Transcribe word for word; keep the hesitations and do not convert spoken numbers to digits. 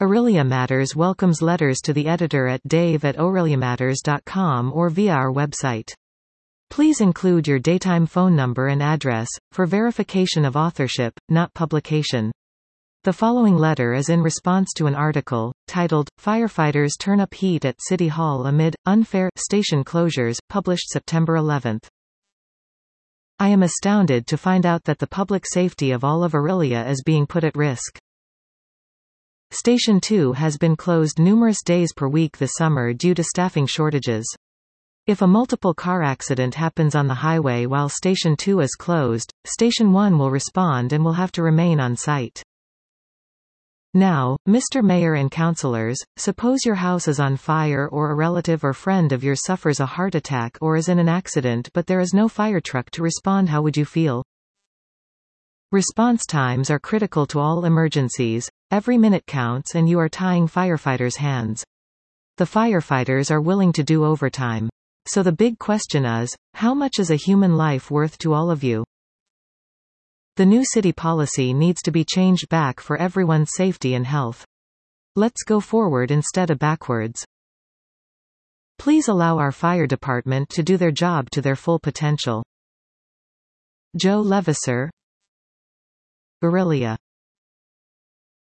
Aurelia Matters welcomes letters to the editor at dave at aurelia matters dot com or via our website. Please include your daytime phone number and address, for verification of authorship, not publication. The following letter is in response to an article, titled, Firefighters Turn Up Heat at City Hall Amid Unfair Station Closures, published September eleventh. I am astounded to find out that the public safety of all of Aurelia is being put at risk. Station two has been closed numerous days per week this summer due to staffing shortages. If a multiple car accident happens on the highway while Station two is closed, Station one will respond and will have to remain on site. Now, Mister Mayor and councillors, suppose your house is on fire or a relative or friend of yours suffers a heart attack or is in an accident but there is no fire truck to respond. How would you feel? Response times are critical to all emergencies. Every minute counts and you are tying firefighters' hands. The firefighters are willing to do overtime. So the big question is, how much is a human life worth to all of you? The new city policy needs to be changed back for everyone's safety and health. Let's go forward instead of backwards. Please allow our fire department to do their job to their full potential. Joe Levasseur, Aurelia.